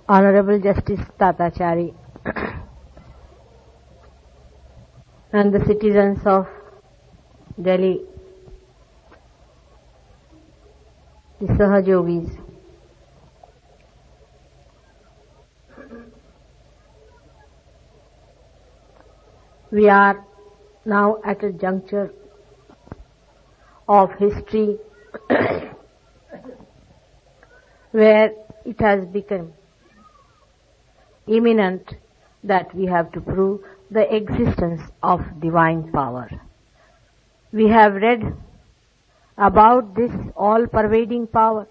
Honorable Justice Tatachari and the citizens of Delhi, the Sahajogis, we are now at a juncture of history where it has become imminent that we have to prove the existence of divine power. We have read about this all-pervading power.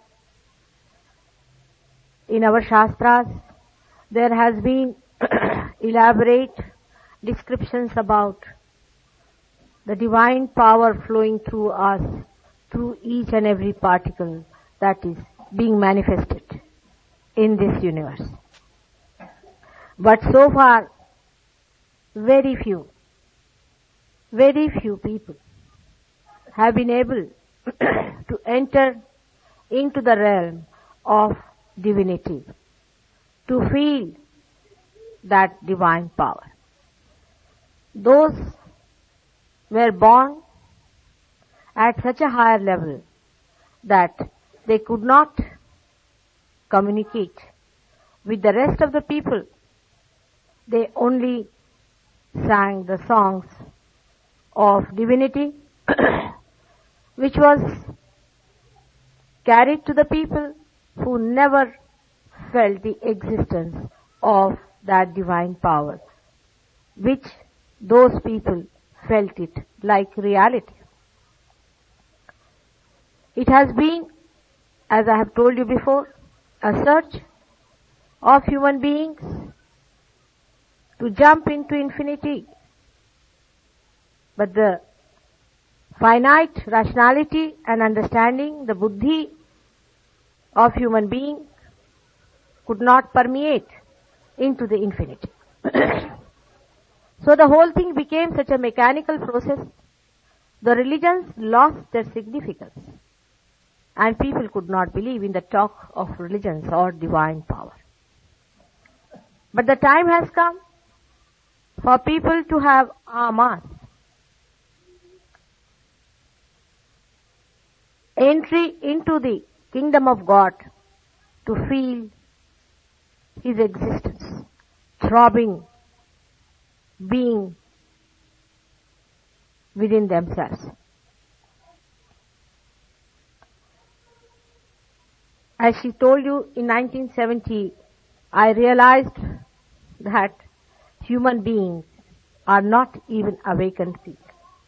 In our Shastras, there has been elaborate descriptions about the divine power flowing through us, through each and every particle that is being manifested in this universe. But so far, very few people have been able to enter into the realm of divinity, to feel that divine power. Those were born at such a higher level that they could not communicate with the rest of the people. They only sang the songs of divinity which was carried to the people who never felt the existence of that divine power, which those people felt it like reality. It has been, as I have told you before, a search of human beings to jump into infinity. But the finite rationality and understanding, the buddhi of human being could not permeate into the infinity. So the whole thing became such a mechanical process. The religions lost their significance, and people could not believe in the talk of religions or divine power. But the time has come for people to have amas, entry into the kingdom of God, to feel His existence, throbbing, being within themselves. As she told you, in 1970, I realized that human beings are not even awakened people.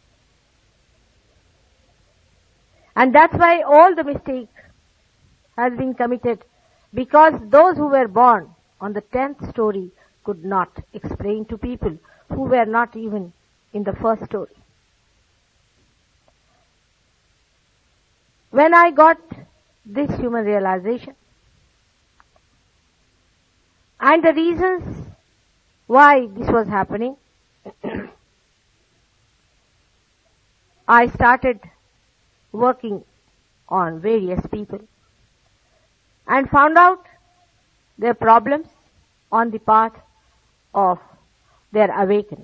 And that's why all the mistake has been committed, because those who were born on the 10th story could not explain to people who were not even in the first story. When I got this human realization and the reasons why this was happening, I started working on various people and found out their problems on the path of their awakening.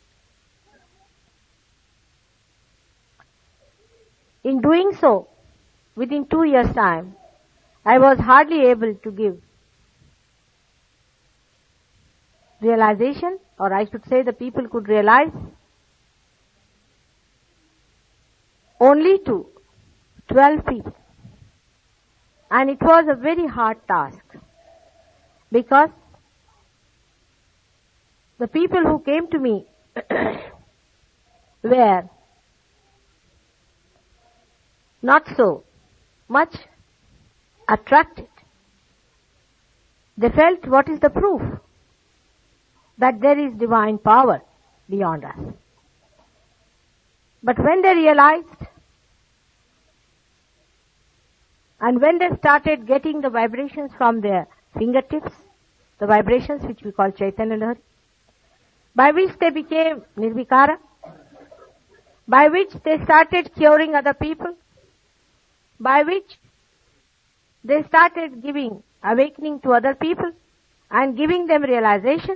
In doing so, within 2 years' time, I was hardly able to give realization, or I should say the people could realize, only to 12 people. And it was a very hard task, because the people who came to me were not so much attracted. They felt, what is the proof that there is divine power beyond us? But when they realized, and when they started getting the vibrations from their fingertips, the vibrations which we call Chaitanya Lahari, by which they became Nirvikara, by which they started curing other people, by which they started giving awakening to other people, and giving them realization,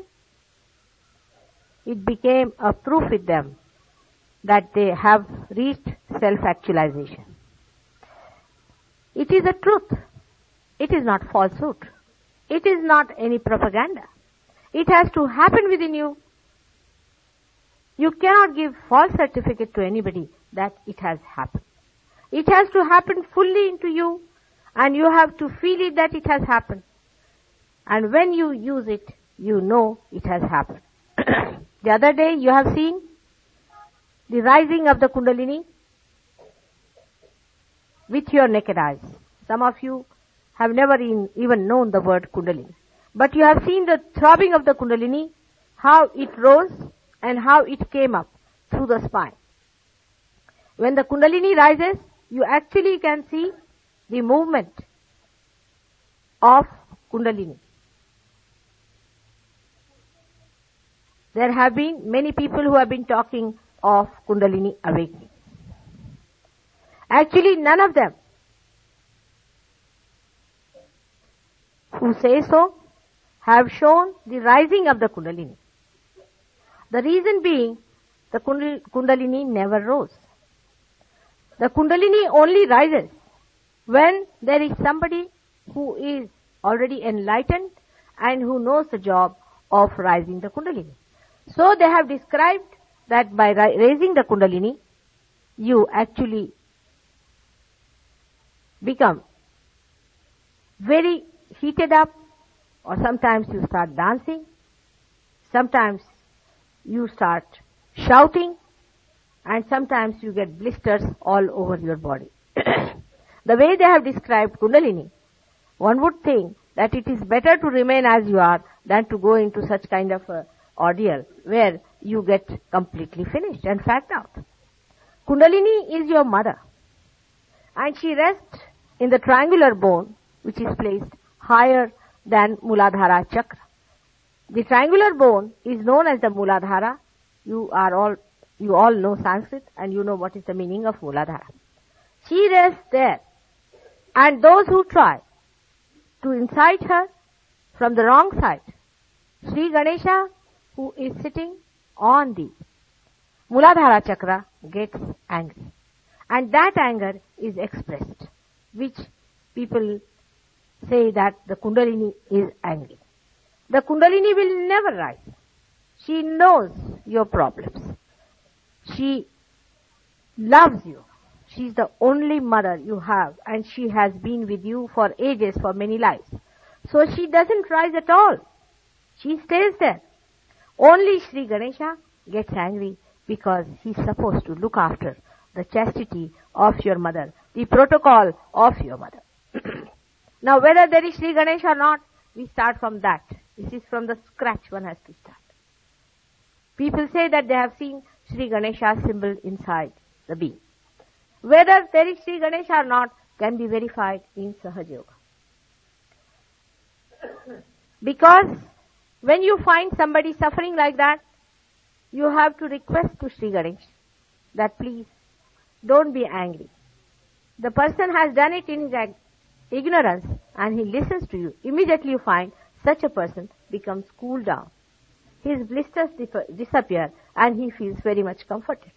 it became a proof with them that they have reached self-actualization. It is a truth. It is not falsehood. It is not any propaganda. It has to happen within you. You cannot give false certificate to anybody that it has happened. It has to happen fully into you, and you have to feel it that it has happened. And when you use it, you know it has happened. The other day you have seen the rising of the Kundalini with your naked eyes. Some of you have never even known the word Kundalini. But you have seen the throbbing of the Kundalini, how it rose and how it came up through the spine. When the Kundalini rises, you actually can see the movement of Kundalini. There have been many people who have been talking of Kundalini awakening. Actually, none of them who say so have shown the rising of the Kundalini. The reason being, the Kundalini never rose. The Kundalini only rises when there is somebody who is already enlightened and who knows the job of rising the Kundalini. So they have described that by raising the Kundalini, you actually become very heated up, or sometimes you start dancing, sometimes you start shouting, and sometimes you get blisters all over your body. The way they have described Kundalini, one would think that it is better to remain as you are than to go into such kind of a ordeal where you get completely finished and fagged out. Kundalini is your mother, and she rests in the triangular bone which is placed higher than Muladhara chakra. The triangular bone is known as the Muladhara. You all know Sanskrit and you know what is the meaning of Muladhara. She rests there, and those who try to incite her from the wrong side, Sri Ganesha, who is sitting on the Muladhara chakra, gets angry. And that anger is expressed, which people say that the Kundalini is angry. The Kundalini will never rise. She knows your problems. She loves you. She is the only mother you have, and she has been with you for ages, for many lives. So she doesn't rise at all. She stays there. Only Sri Ganesha gets angry because he's supposed to look after the chastity of your mother, the protocol of your mother. Now, whether there is Sri Ganesha or not, we start from that. This is from the scratch one has to start. People say that they have seen Sri Ganesha's symbol inside the being. Whether there is Sri Ganesha or not can be verified in Sahaja Yoga. Because when you find somebody suffering like that, you have to request to Sri Ganesha that please don't be angry. The person has done it in his ignorance and he listens to you. Immediately you find such a person becomes cooled down. His blisters disappear and he feels very much comforted.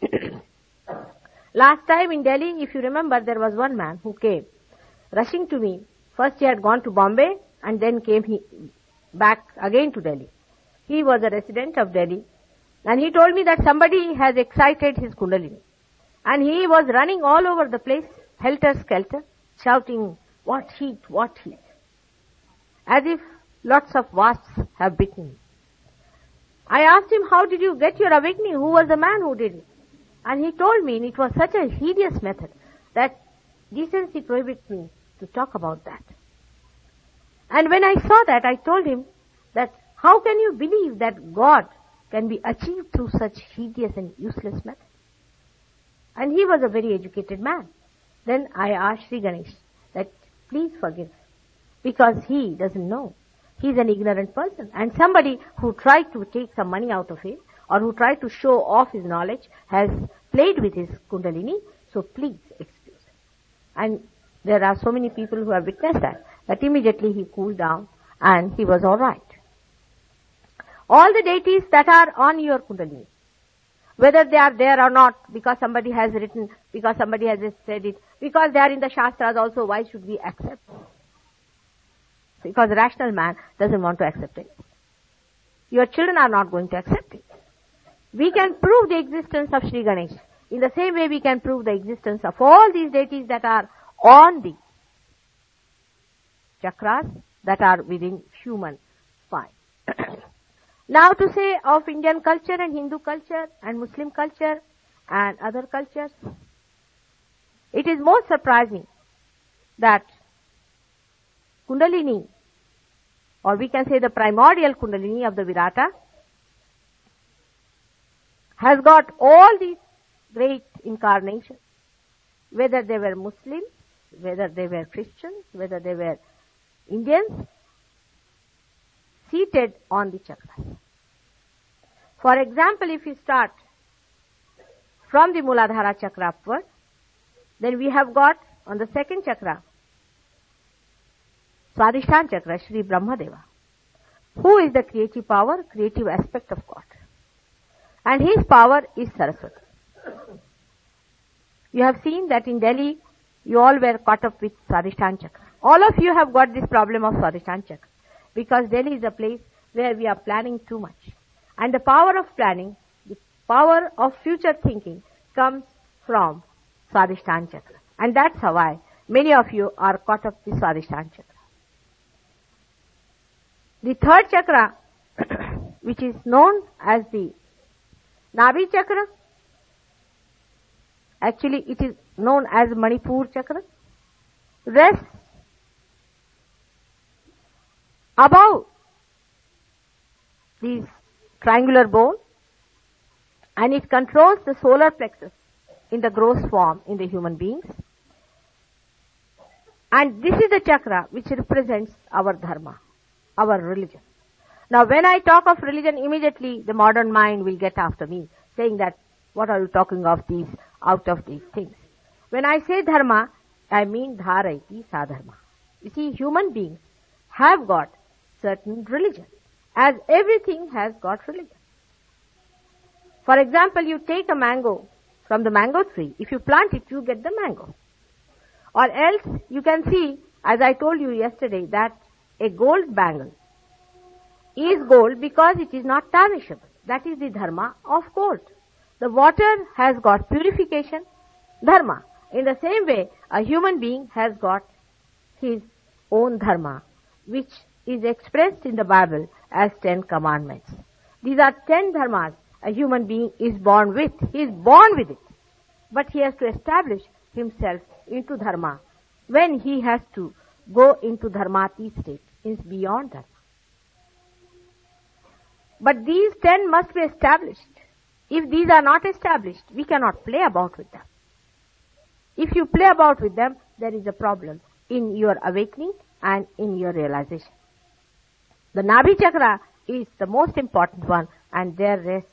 Last time in Delhi, if you remember, there was one man who came rushing to me. First he had gone to Bombay and then came back again to Delhi. He was a resident of Delhi and he told me that somebody has excited his Kundalini. And he was running all over the place, helter-skelter, shouting, "What heat, what heat," as if lots of wasps have bitten him. I asked him, how did you get your awakening? Who was the man who did it? And he told me, and it was such a hideous method that decency prohibits me to talk about that. And when I saw that, I told him that how can you believe that God can be achieved through such hideous and useless method? And he was a very educated man. Then I asked Sri Ganesh that please forgive, because he doesn't know. He's an ignorant person, and somebody who tried to take some money out of him or who tried to show off his knowledge has played with his Kundalini, so please excuse him. And there are so many people who have witnessed that immediately he cooled down and he was alright. All the deities that are on your Kundalini, whether they are there or not, because somebody has written, because somebody has said it, because they are in the Shastras also, why should we accept? Because the rational man doesn't want to accept it. Your children are not going to accept it. We can prove the existence of Sri Ganesh. In the same way we can prove the existence of all these deities that are on the chakras that are within human spine. Now to say of Indian culture and Hindu culture and Muslim culture and other cultures, it is most surprising that Kundalini, or we can say the primordial Kundalini of the Virata, has got all these great incarnations, whether they were Muslims, whether they were Christians, whether they were Indians, seated on the chakras. For example, if we start from the Muladhara chakra upward, then we have got on the second chakra, Swadhisthana chakra, Sri Brahmadeva, who is the creative power, creative aspect of God. And his power is Saraswati. You have seen that in Delhi, you all were caught up with Swadhisthana chakra. All of you have got this problem of Swadhisthana chakra, because Delhi is a place where we are planning too much. And the power of planning, the power of future thinking comes from Swadhisthana chakra. And that's how why many of you are caught up with Swadhisthana chakra. The third chakra, which is known as the Nabhi chakra, actually it is known as Manipur chakra, rests above this triangular bone, and it controls the solar plexus in the gross form in the human beings. And this is the chakra which represents our dharma, our religion. Now when I talk of religion, immediately the modern mind will get after me, saying that, what are you talking of these, out of these things? When I say dharma, I mean dharaiti sadharma. You see, human beings have got certain religion, as everything has got religion. For example, you take a mango from the mango tree. If you plant it, you get the mango. Or else, you can see, as I told you yesterday, that a gold bangle is gold because it is not tarnishable. That is the dharma of gold. The water has got purification, dharma. In the same way, a human being has got his own dharma, which is expressed in the Bible as 10 commandments. These are 10 dharmas a human being is born with. He is born with it. But he has to establish himself into dharma when he has to go into dharmati state, means beyond dharma. But these 10 must be established. If these are not established, we cannot play about with them. If you play about with them, there is a problem in your awakening and in your realization. The Nabhi chakra is the most important one, and there rests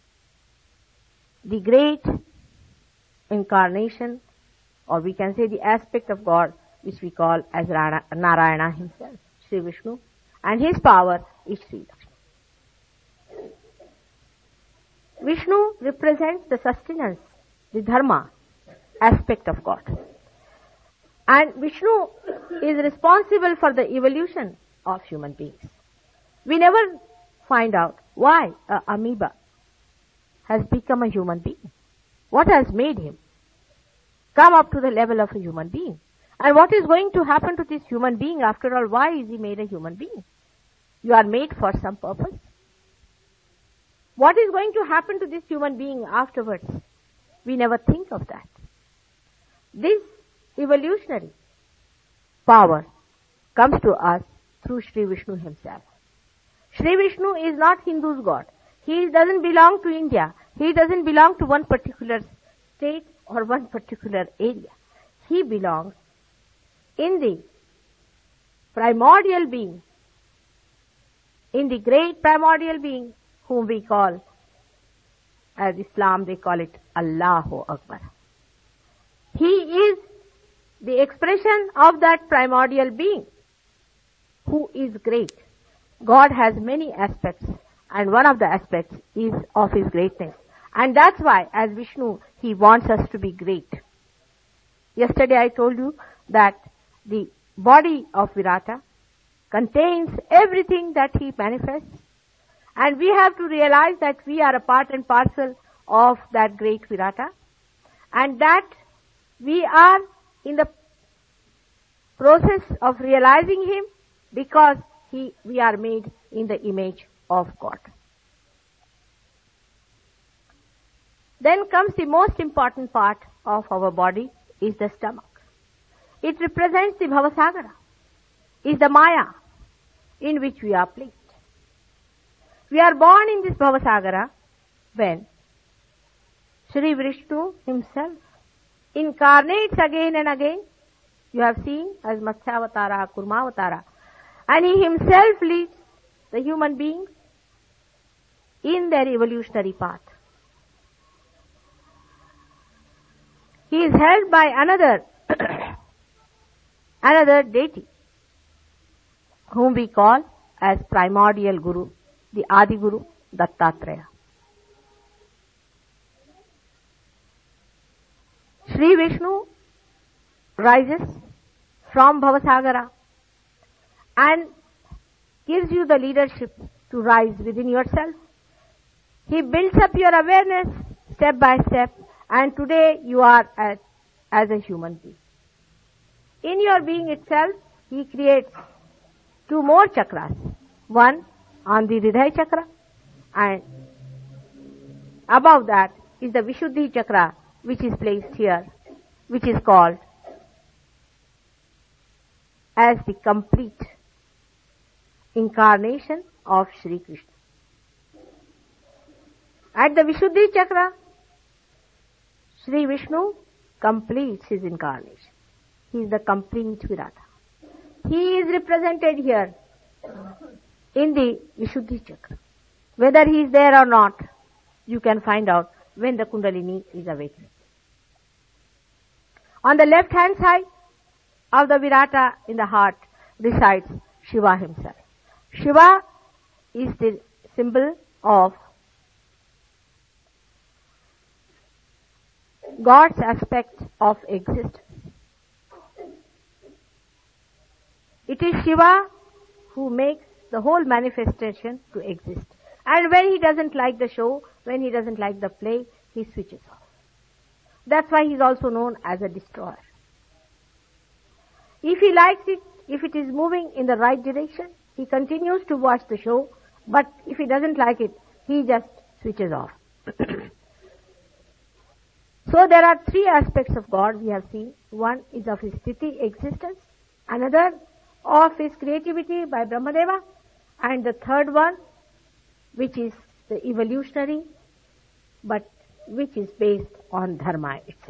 the great incarnation, or we can say the aspect of God, which we call as Narayana himself, Sri Vishnu, and his power is Sri Lakshmi. Vishnu represents the sustenance, the dharma aspect of God. And Vishnu is responsible for the evolution of human beings. We never find out why an amoeba has become a human being. What has made him come up to the level of a human being? And what is going to happen to this human being after all? Why is he made a human being? You are made for some purpose. What is going to happen to this human being afterwards? We never think of that. This evolutionary power comes to us through Sri Vishnu himself. Sri Vishnu is not Hindu's god. He doesn't belong to India. He doesn't belong to one particular state or one particular area. He belongs in the primordial being, in the great primordial being whom we call, as Islam they call it, Allahu Akbar. He is the expression of that primordial being who is great. God has many aspects, and one of the aspects is of His greatness. And that's why, as Vishnu, He wants us to be great. Yesterday I told you that the body of Virata contains everything that He manifests, and we have to realize that we are a part and parcel of that great Virata, and that we are in the process of realizing Him because we are made in the image of God. Then comes the most important part of our body, is the stomach. It represents the Bhavasagara, is the Maya in which we are placed. We are born in this Bhavasagara when Shri Vishnu Himself incarnates again and again. You have seen as Matsyavatara, Kurmavatara, and He Himself leads the human beings in their evolutionary path. He is held by another deity, whom we call as primordial Guru, the Adi Guru, Dattatreya. Shri Vishnu rises from Bhavasagara and gives you the leadership to rise within yourself. He builds up your awareness step by step, and today you are as a human being. In your being itself, He creates 2 more chakras. One on the Hridaya chakra, and above that is the Vishuddhi chakra, which is placed here, which is called as the complete incarnation of Shri Krishna. At the Vishuddhi chakra, Shri Vishnu completes His incarnation. He is the complete Virata. He is represented here in the Vishuddhi chakra. Whether He is there or not, you can find out when the Kundalini is awakening. On the left hand side of the Virata in the heart resides Shiva Himself. Shiva is the symbol of God's aspect of existence. It is Shiva who makes the whole manifestation to exist. And when He doesn't like the show, when He doesn't like the play, He switches off. That's why He is also known as a destroyer. If He likes it, if it is moving in the right direction, He continues to watch the show, but if He doesn't like it, He just switches off. So there are 3 aspects of God we have seen. One is of His sthiti, existence, another of His creativity by Brahmadeva, and the third one, which is the evolutionary, but which is based on dharma itself.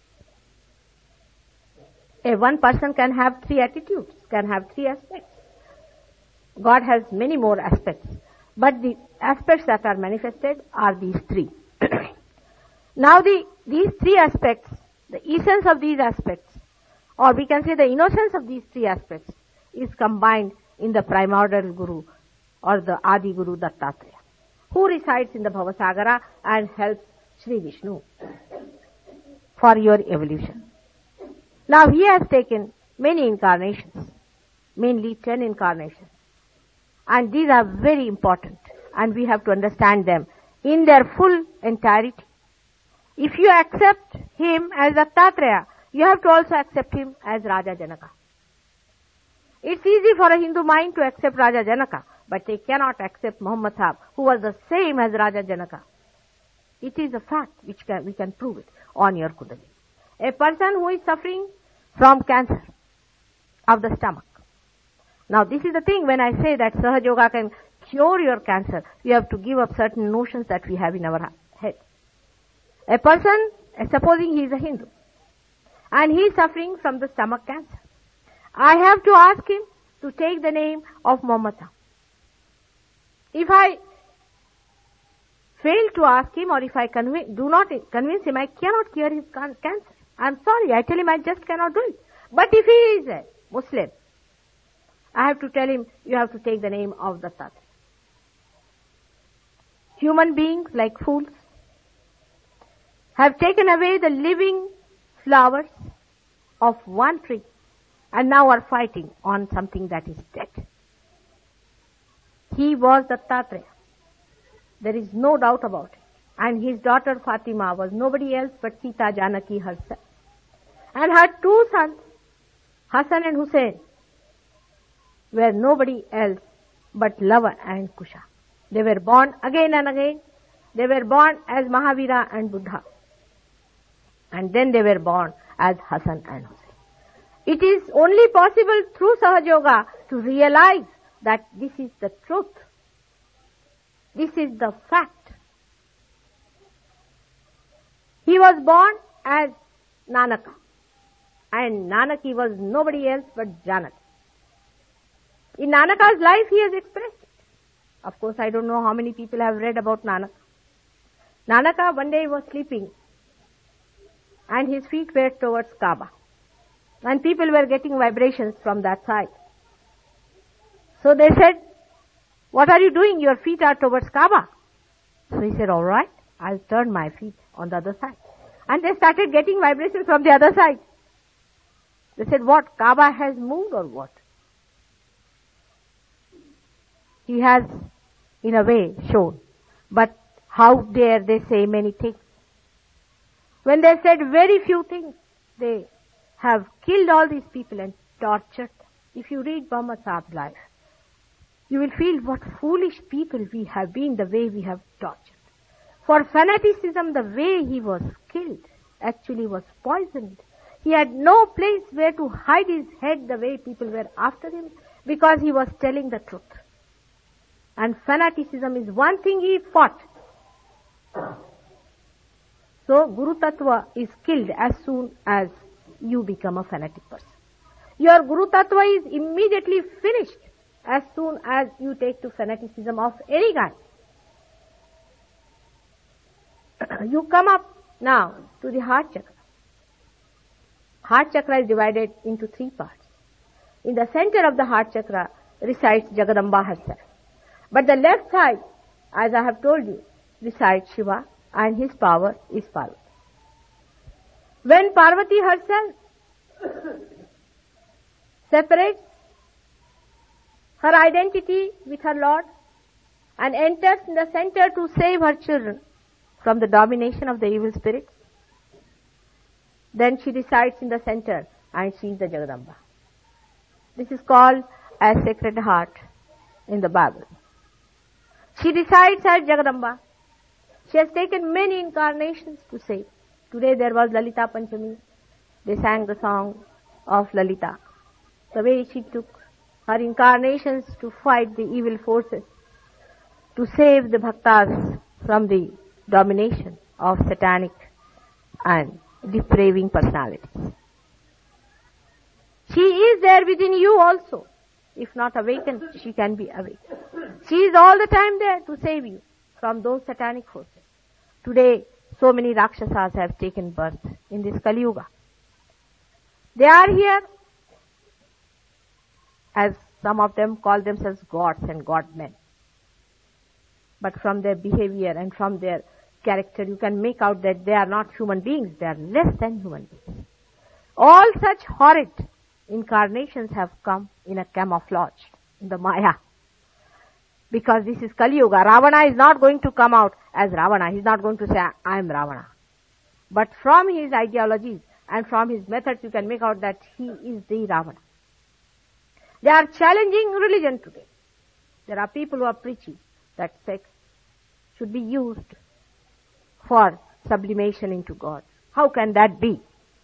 One person can have 3 attitudes, can have 3 aspects. God has many more aspects, but the aspects that are manifested are these 3. Now these 3 aspects, the essence of these aspects, or we can say the innocence of these 3 aspects, is combined in the primordial Guru or the Adi Guru Dattatreya, who resides in the Bhavasagara and helps Shri Vishnu for your evolution. Now He has taken many incarnations, mainly 10 incarnations, and these are very important, and we have to understand them in their full entirety. If you accept Him as Dattatreya, you have to also accept Him as Raja Janaka. It's easy for a Hindu mind to accept Raja Janaka, but they cannot accept Muhammad Sahib, who was the same as Raja Janaka. It is a fact which we can prove it on your Kundalini. A person who is suffering from cancer of the stomach. Now this is the thing, when I say that Sahaja Yoga can cure your cancer, you have to give up certain notions that we have in our head. A person, supposing he is a Hindu, and he is suffering from the stomach cancer, I have to ask him to take the name of Muhammad. If I fail to ask him, or if I do not convince him, I cannot cure his cancer. I'm sorry, I tell him I just cannot do it. But if he is a Muslim, I have to tell him, you have to take the name of Dattatreya. Human beings, like fools, have taken away the living flowers of one tree and now are fighting on something that is dead. He was Dattatreya. There is no doubt about it. And his daughter Fatima was nobody else but Sita Janaki herself. And her two sons, Hassan and Hussein, were nobody else but Lava and Kusha. They were born again and again. They were born as Mahavira and Buddha. And then they were born as Hassan and Hussein. It is only possible through Sahaja Yoga to realize that this is the truth. This is the fact. He was born as Nanaka. And Nanaki was nobody else but Janaki. In Nanaka's life he has expressed it. Of course, I don't know how many people have read about Nanaka. Nanaka one day was sleeping and his feet were towards Kaaba. And people were getting vibrations from that side. So they said, what are you doing? Your feet are towards Kaaba. So he said, all right, I'll turn my feet on the other side. And they started getting vibrations from the other side. They said, what? Kaaba has moved or what? He has, in a way, shown. But how dare they say many things? When they said very few things, they have killed all these people and tortured. If you read Muhammad Sahab's life, you will feel what foolish people we have been, the way we have tortured. For fanaticism, the way he was killed actually was poisoned. He had no place where to hide his head the way people were after him because he was telling the truth. And fanaticism is one thing he fought. So Guru Tattva is killed as soon as you become a fanatic person. Your Guru Tattva is immediately finished as soon as you take to fanaticism of any kind. You come up now to the heart chakra. Heart chakra is divided into three parts. In the center of the heart chakra resides Jagadamba herself. But the left side, as I have told you, resides Shiva and his power is Parvati. When Parvati herself separates her identity with her Lord and enters in the center to save her children from the domination of the evil spirits, then she resides in the center and she is the Jagadamba. This is called as Sacred Heart in the Bible. She resides as Jagadamba. She has taken many incarnations to save. Today there was Lalita Panchami. They sang the song of Lalita. The way she took her incarnations to fight the evil forces, to save the bhaktas from the domination of satanic and depraving personalities. She is there within you also. If not awakened, she can be awakened. She is all the time there to save you from those satanic forces. Today, so many Rakshasas have taken birth in this Kali Yuga. They are here, as some of them call themselves gods and godmen. But from their behavior and from their character, you can make out that they are not human beings. They are less than human beings. All such horrid incarnations have come in a camouflage, in the Maya. Because this is Kali Yuga. Ravana is not going to come out as Ravana. He is not going to say, I am Ravana. But from his ideologies and from his methods, you can make out that he is the Ravana. They are challenging religion today. There are people who are preaching that sex should be used for sublimation into God. How can that be?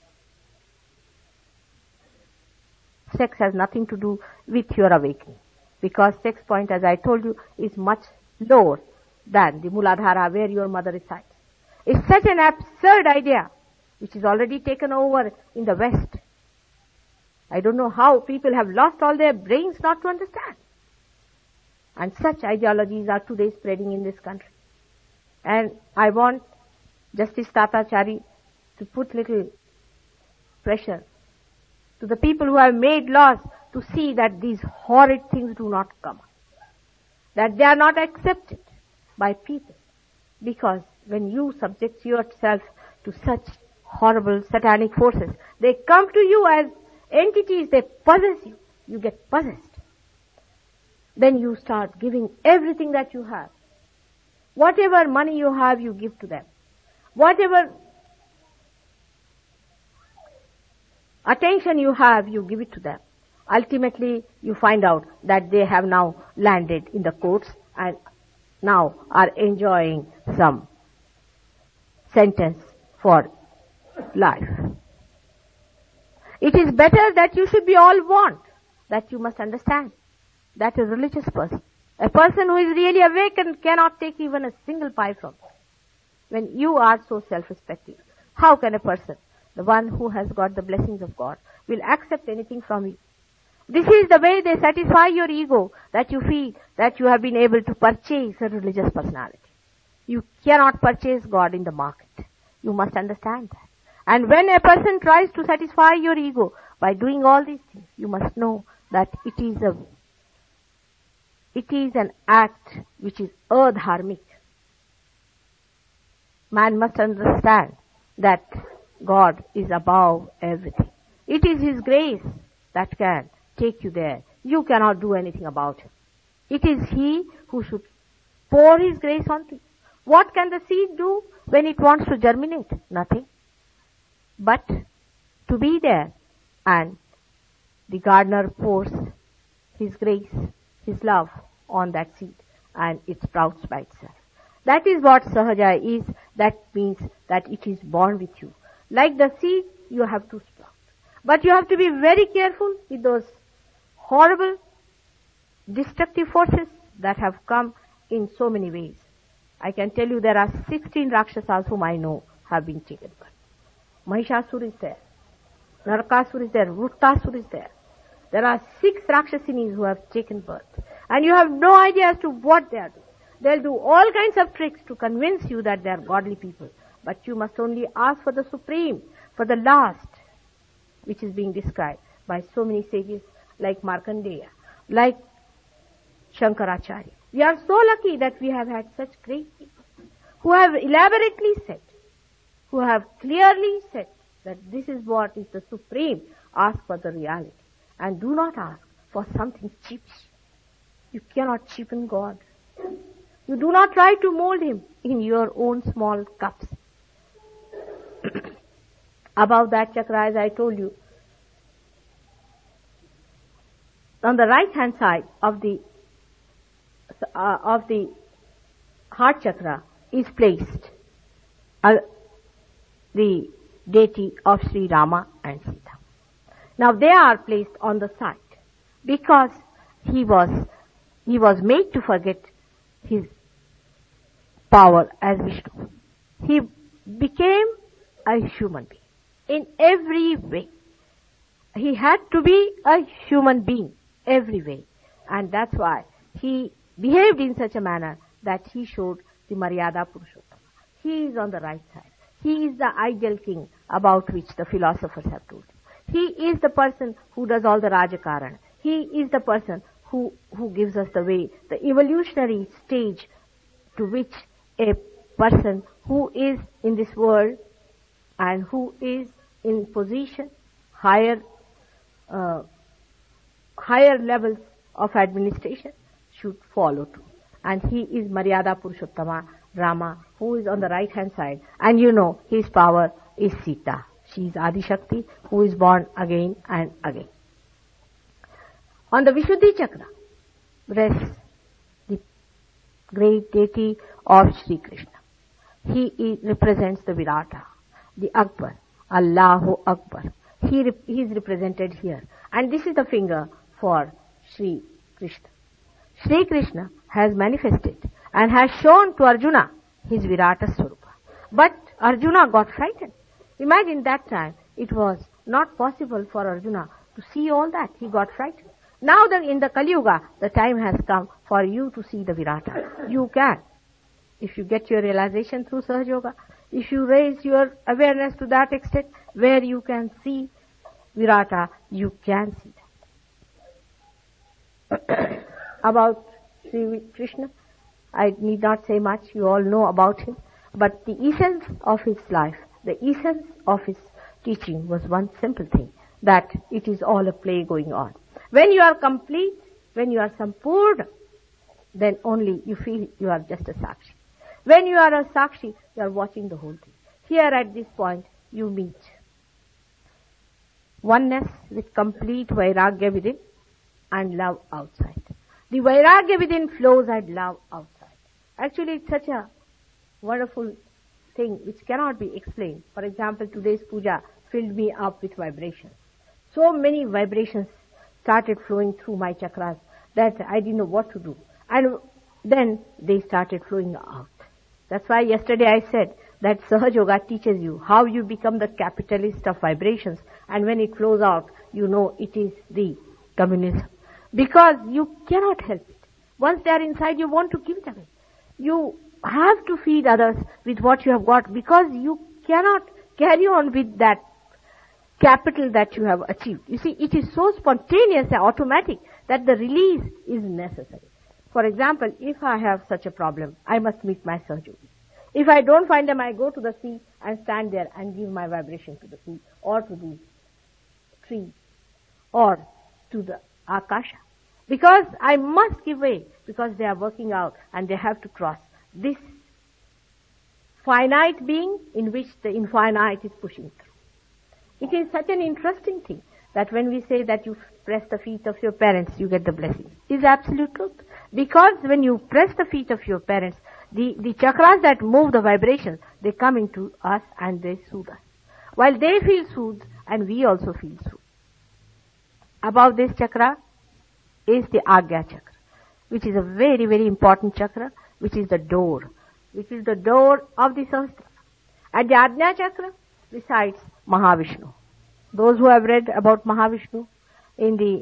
Sex has nothing to do with your awakening. Because sex point, as I told you, is much lower than the Muladhara where your mother resides. It's such an absurd idea which is already taken over in the West. I don't know how people have lost all their brains not to understand. And such ideologies are today spreading in this country. And I want Justice Tatachari to put little pressure to the people who have made laws to see that these horrid things do not come, that they are not accepted by people. Because when you subject yourself to such horrible satanic forces, they come to you as entities, they possess you. You get possessed. Then you start giving everything that you have. Whatever money you have, you give to them. Whatever attention you have, you give it to them. Ultimately, you find out that they have now landed in the courts and now are enjoying some sentence for life. It is better that you should be all want, that you must understand that a religious person, a person who is really awakened, cannot take even a single pie from you. When you are so self-respecting, how can a person, the one who has got the blessings of God, will accept anything from you? This is the way they satisfy your ego, that you feel that you have been able to purchase a religious personality. You cannot purchase God in the market. You must understand that. And when a person tries to satisfy your ego by doing all these things, you must know that it is an act which is adharmic. Man must understand that God is above everything. It is His grace that can take you there. You cannot do anything about it. It is He who should pour His grace onto you. What can the seed do when it wants to germinate? Nothing. But to be there, and the gardener pours his grace, his love on that seed, and it sprouts by itself. That is what Sahaja is. That means that it is born with you. Like the seed, you have to sprout. But you have to be very careful with those horrible, destructive forces that have come in so many ways. I can tell you there are 16 Rakshasas whom I know have been taken birth. Mahishasur is there. Narakasur is there. Vruttasur is there. There are 6 Rakshasinis who have taken birth. And you have no idea as to what they are doing. They'll do all kinds of tricks to convince you that they are godly people. But you must only ask for the supreme, for the last, which is being described by so many sages like Markandeya, like Shankaracharya. We are so lucky that we have had such great people who have elaborately said, who have clearly said that this is what is the supreme. Ask for the reality and do not ask for something cheap. You cannot cheapen God. You do not try to mold Him in your own small cups. Above that chakra, as I told you, on the right hand side of the heart chakra is placed the deity of Sri Rama and Sita. Now they are placed on the side because he was made to forget his power as Vishnu. He became a human being in every way. He had to be a human being every way, and that's why he behaved in such a manner that he showed the Maryada Purushottama. He is on the right side. He is the ideal king about which the philosophers have told you. He is the person who does all the Rajakarana. He is the person who gives us the way, the evolutionary stage to which a person who is in this world and who is in position, higher levels of administration should follow to. And he is Maryada Purushottama, Rama, who is on the right hand side. And you know, his power is Sita. She is Adi Shakti, who is born again and again. On the Vishuddhi Chakra rests the great deity of Sri Krishna. He represents the Virata, the Akbar, Allahu Akbar. He is represented here. And this is the finger for Sri Krishna. Sri Krishna has manifested and has shown to Arjuna his Virata Swarupa. But Arjuna got frightened. Imagine that time it was not possible for Arjuna to see all that. He got frightened. Now in the Kali Yuga, the time has come for you to see the Virata. You can. If you get your realization through Sahaja Yoga, if you raise your awareness to that extent where you can see Virata, you can see that. about Sri Krishna. I need not say much, you all know about him. But the essence of his life, the essence of his teaching was one simple thing, that it is all a play going on. When you are complete, when you are sampurna, then only you feel you are just a sakshi. When you are a sakshi, you are watching the whole thing. Here at this point, you meet oneness with complete vairagya within and love outside. The vairagya within flows and love outside. Actually, it's such a wonderful thing which cannot be explained. For example, today's puja filled me up with vibrations. So many vibrations started flowing through my chakras that I didn't know what to do. And then they started flowing out. That's why yesterday I said that Sahaja Yoga teaches you how you become the capitalist of vibrations, and when it flows out, you know it is the communism. Because you cannot help it. Once they are inside, you want to give it away. You have to feed others with what you have got, because you cannot carry on with that capital that you have achieved. You see, it is so spontaneous and automatic that the release is necessary. For example, if I have such a problem, I must meet my Sahaja. If I don't find them, I go to the sea and stand there and give my vibration to the sea, or to the tree, or to the Akasha. Because I must give way, because they are working out and they have to cross this finite being in which the infinite is pushing through. It is such an interesting thing that when we say that you press the feet of your parents, you get the blessing. It is absolute truth. Because when you press the feet of your parents, the chakras that move the vibrations, they come into us and they soothe us. While they feel soothed, and we also feel soothed. Above this chakra is the Agya chakra, which is a very, very important chakra, which is the door of the Sahasrara. At the Ajna chakra resides Mahavishnu. Those who have read about Mahavishnu in the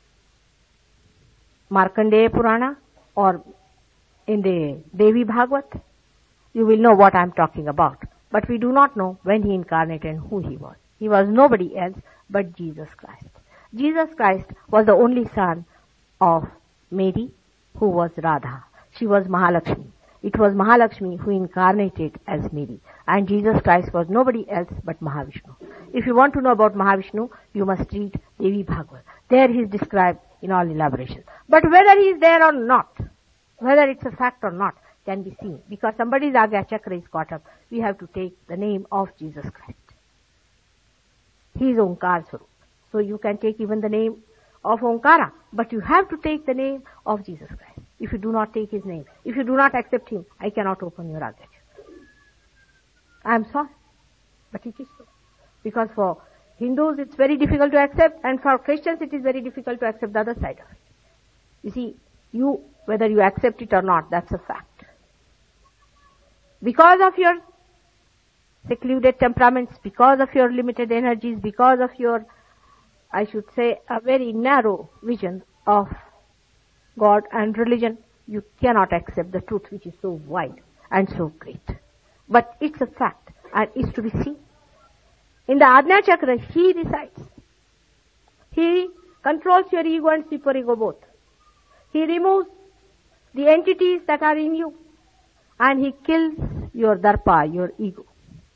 Markandeya Purana or in the Devi Bhagavat, you will know what I am talking about. But we do not know when he incarnated and who he was. He was nobody else but Jesus Christ. Jesus Christ was the only son of Mary, who was Radha. She was Mahalakshmi. It was Mahalakshmi who incarnated as Mary. And Jesus Christ was nobody else but Mahavishnu. If you want to know about Mahavishnu, you must read Devi Bhagavat. There he is described in all elaboration. But whether he is there or not, whether it's a fact or not, can be seen. Because somebody's Agya chakra is caught up, we have to take the name of Jesus Christ. He is Onkar Swarup. So you can take even the name of Onkara, but you have to take the name of Jesus Christ. If you do not take his name, if you do not accept him, I cannot open your Agya chakra. I am sorry, but it is so. Because for Hindus it's very difficult to accept, and for Christians it is very difficult to accept the other side of it. You see, whether you accept it or not, that's a fact. Because of your secluded temperaments, because of your limited energies, because of your, I should say, a very narrow vision of God and religion, you cannot accept the truth which is so wide and so great. But it's a fact and is to be seen. In the Ajna chakra, he resides. He controls your ego and superego both. He removes the entities that are in you, and he kills your darpa, your ego.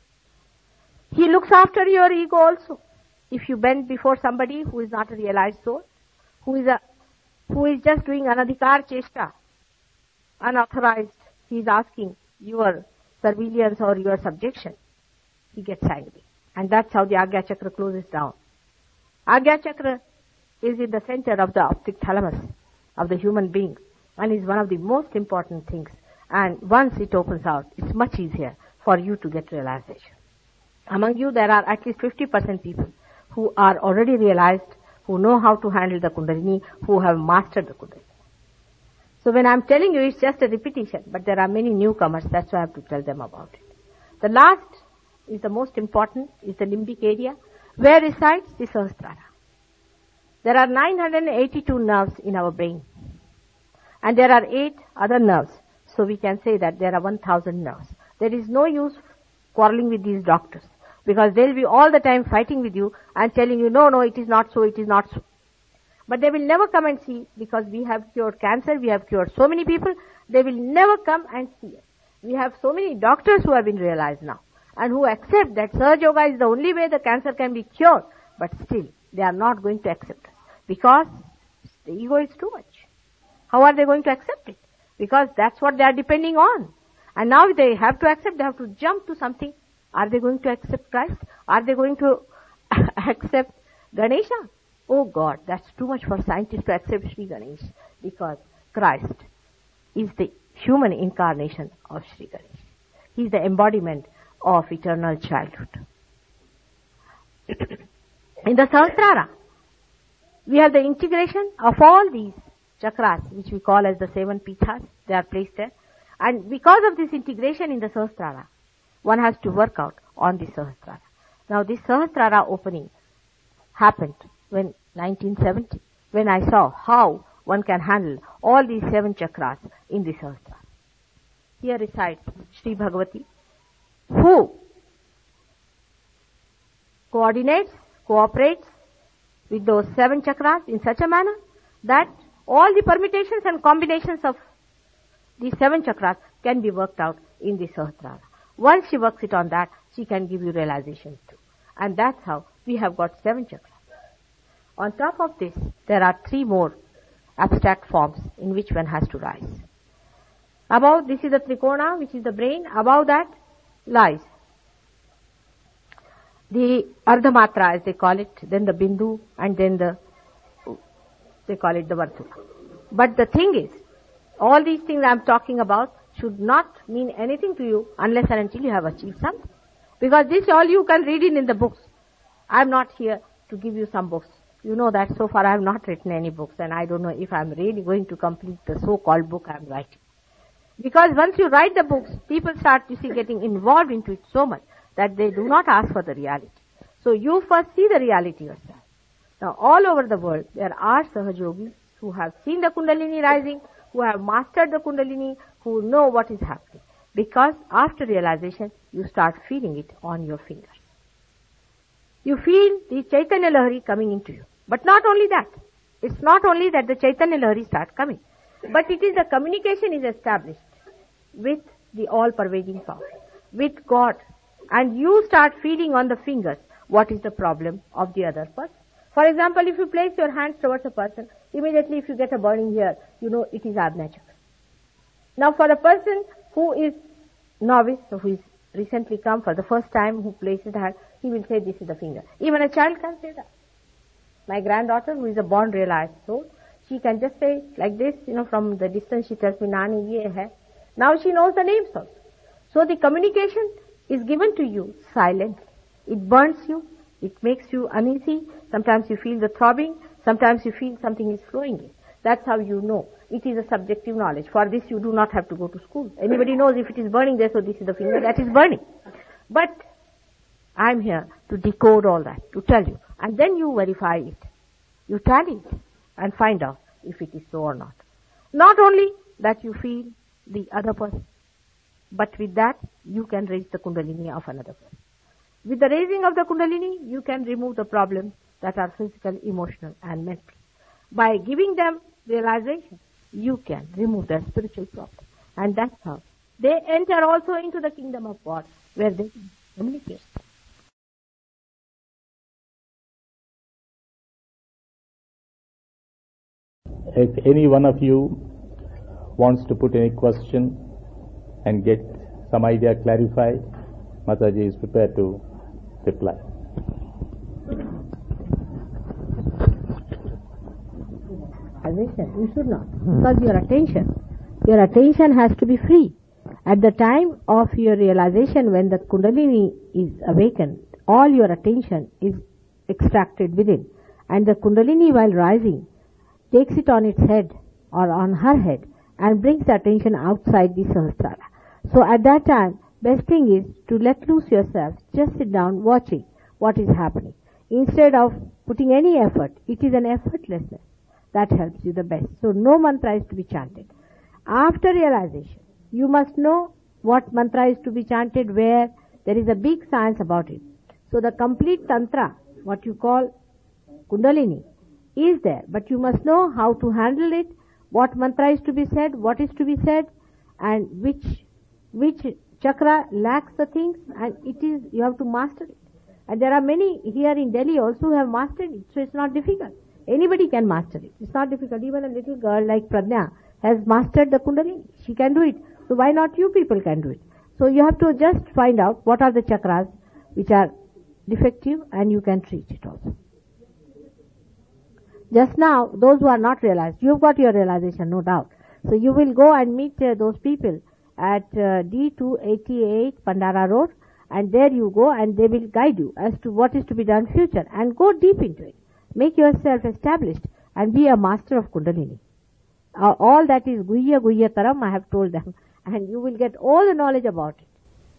He looks after your ego also. If you bend before somebody who is not a realized soul, who is just doing anadhikar cheshta, unauthorized, he is asking your surveillance or your subjection, he gets angry. And that's how the Agya chakra closes down. Agya chakra is in the center of the optic thalamus of the human being, and is one of the most important things. And once it opens out, it's much easier for you to get realization. Among you, there are at least 50% people who are already realized, who know how to handle the Kundalini, who have mastered the Kundalini. So when I'm telling you, it's just a repetition, but there are many newcomers, that's why I have to tell them about it. The last is the most important, is the limbic area, where resides the Sahasrara. There are 982 nerves in our brain, and there are 8 other nerves. So we can say that there are 1,000 nerves. There is no use quarreling with these doctors, because they'll be all the time fighting with you and telling you, no, it is not so, it is not so. But they will never come and see, because we have cured cancer, we have cured so many people, they will never come and see us. We have so many doctors who have been realized now, and who accept that Sahaja Yoga is the only way the cancer can be cured, but still they are not going to accept it, because the ego is too much. How are they going to accept it? Because that's what they are depending on. And now they have to accept, they have to jump to something. Are they going to accept Christ? Are they going to accept Ganesha? Oh God, that's too much for scientists to accept Sri Ganesh, because Christ is the human incarnation of Sri Ganesh. He is the embodiment of eternal childhood. In the Sahasrara, we have the integration of all these chakras, which we call as the 7 pithas. They are placed there. And because of this integration in the Sahasrara, one has to work out on the Sahasrara. Now this Sahasrara opening happened when 1970, when I saw how one can handle all these 7 chakras in the Sahasrara. Here resides Sri Bhagavati, who coordinates, cooperates with those 7 chakras in such a manner that all the permutations and combinations of these 7 chakras can be worked out in the Sahasrara. Once she works it on that, she can give you realization too. And that's how we have got 7 chakras. On top of this, there are 3 more abstract forms in which one has to rise. Above, this is the Trikona, which is the brain. Above that lies the Ardhamatra, as they call it, then the Bindu, and then they call it the Vartula. But the thing is, all these things I am talking about should not mean anything to you unless and until you have achieved something. Because this all you can read in the books. I am not here to give you some books. You know that so far I have not written any books, and I don't know if I am really going to complete the so-called book I am writing. Because once you write the books, people start, getting involved into it so much that they do not ask for the reality. So you first see the reality yourself. Now all over the world, there are Sahajogis who have seen the Kundalini rising, who have mastered the Kundalini, who know what is happening. Because after realization, you start feeling it on your fingers. You feel the Chaitanya Lahari coming into you. But not only that. It's not only that the Chaitanya Lahari start coming, but it is the communication is established with the all-pervading power, with God. And you start feeling on the fingers what is the problem of the other person. For example, if you place your hands towards a person, immediately if you get a burning here, you know it is Ajna Chakra. Now for a person who is novice, who is recently come for the first time, who places the hand, he will say this is the finger. Even a child can say that. My granddaughter, who is a born realized soul, she can just say like this, from the distance she tells me, Nani, ye hai. Now she knows the names also. So the communication is given to you silently. It burns you. It makes you uneasy. Sometimes you feel the throbbing. Sometimes you feel something is flowing in. That's how you know. It is a subjective knowledge. For this you do not have to go to school. Anybody knows if it is burning there, so this is the finger that is burning. But I am here to decode all that, to tell you. And then you verify it. You tally it and find out if it is so or not. Not only that you feel the other person, but with that you can raise the Kundalini of another person. With the raising of the Kundalini, you can remove the problems that are physical, emotional and mental. By giving them realization, you can remove their spiritual problems. And that's how they enter also into the kingdom of God, where they communicate. If any one of you wants to put any question and get some idea clarified, Mataji is prepared to reply. You should not, because your attention has to be free. At the time of your realization, when the Kundalini is awakened, all your attention is extracted within, and the Kundalini, while rising, takes it on its head or on her head and brings the attention outside the Sahasrara. So at that time, best thing is to let loose yourself, just sit down watching what is happening. Instead of putting any effort, it is an effortlessness that helps you the best. So no mantra is to be chanted. After realization, you must know what mantra is to be chanted, where. There is a big science about it. So the complete tantra, what you call Kundalini, is there, but you must know how to handle it, what mantra is to be said, what is to be said, and which chakra lacks the things, and you have to master it. And there are many here in Delhi also who have mastered it, so it's not difficult. Anybody can master it. It's not difficult. Even a little girl like Pradnya has mastered the Kundalini. She can do it. So why not you people can do it? So you have to just find out what are the chakras which are defective, and you can treat it also. Just now, those who are not realized, you've got your realization, no doubt. So you will go and meet those people at D288 Pandara Road, and there you go, and they will guide you as to what is to be done future, and go deep into it. Make yourself established and be a master of Kundalini. All that is Guhya Guhya Taram, I have told them, and you will get all the knowledge about it.